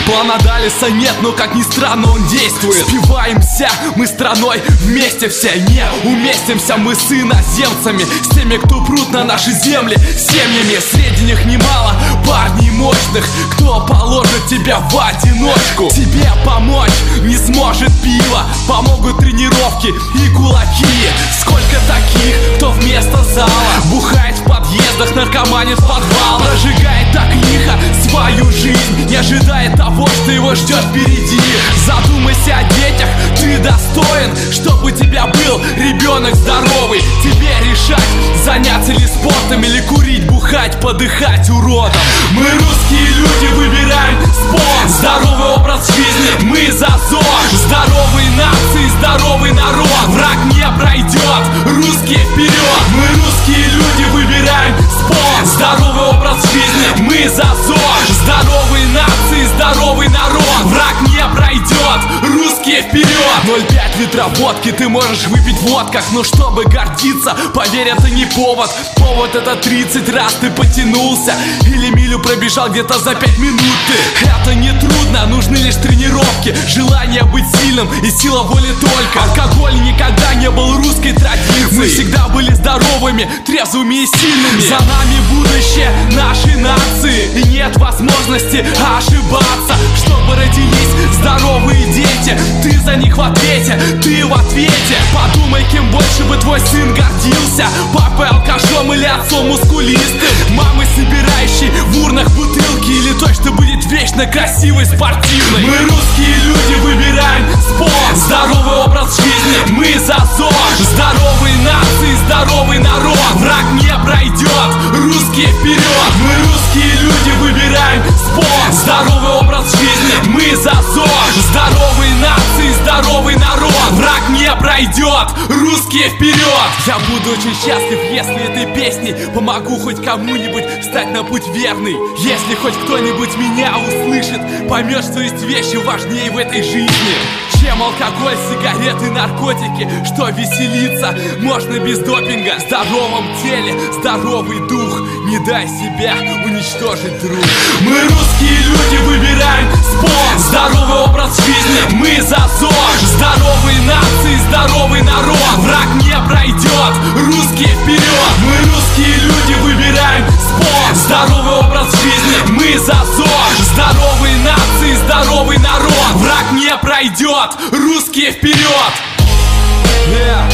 Плана Далиса нет, но как ни странно он действует. Спиваемся мы страной вместе все, не уместимся мы с иноземцами, с теми, кто прут на наши земли семьями. Среди них немало парней мощных, кто положит тебя в одиночку. Тебе помочь не сможет пиво, помогут тренировки и кулаки. Сколько таких, кто вместо зала бухает в подъездах, наркоманит в подвалах, прожигает так лихо свою жизнь, не ожидая того, что его ждет впереди. Задумайся о детях, ты достоин, чтобы у тебя был ребенок здоровый. Тебе решать, заняться ли спортом или курить, бухать, подыхать уродом. Мы русские люди, выбираем спорт, здоровый образ жизни, мы за ЗОЖ. Здоровые нации, здоровый народ, враг не пройдет, русские вперед. Мы русские люди, выбираем спорт, здоровый образ жизни, мы за ЗОЖ. Здоровые нации, здоровый народ, враг не пройдет, русские вперед. 0,5 литра водки ты можешь выпить в водках, но чтобы гордиться, поверь, это не повод. Повод — это 30 раз ты потянулся или милю пробежал где-то за 5 минут ты. Это не трудно, нужны лишь тренировки, желание быть сильным и сила воли только. Алкоголь никогда не был русской традицией. Мы всегда были здоровыми, трезвыми и сильными. За нами будущее нашей нации, и нет возможности ошибаться. Чтобы родились здоровые дети, ты за них в ответе, ты в ответе. Подумай, кем больше бы твой сын гордился: папой алкашом или отцом мускулистым, мамой, собирающей в урнах бутылки, или той, что будет вечно красивой, спортивной. Мы русские люди, выбираем спорт, здоровый образ жизни, мы за ЗОЖ. Здоровые нации, здоровый народ, враг не пройдет, русские вперед. Мы русские люди, выбираем спорт, здоровый образ жизни, мы за ЗОЖ. Здоровые нации, здоровый народ, враг не пройдет, русские вперед. Я буду очень счастлив, если этой песней помогу хоть кому-нибудь встать на путь верный. Если хоть кто-нибудь меня услышит, поймет, что есть вещи важнее в этой жизни, чем алкоголь, сигареты, наркотики. Что веселиться можно без допинга. В здоровом теле здоровый дух, не дай себя уничтожить, друг. Мы русские люди, выбираем спорт, здоровый образ жизни, мы за ЗОЖ. Здоровые нации, здоровый народ, враг не пройдет, русские вперед. Мы русские люди, выбираем спорт, здоровый образ жизни, мы за ЗОЖ. Здоровые нации, здоровый народ, враг не пройдет, русские вперед.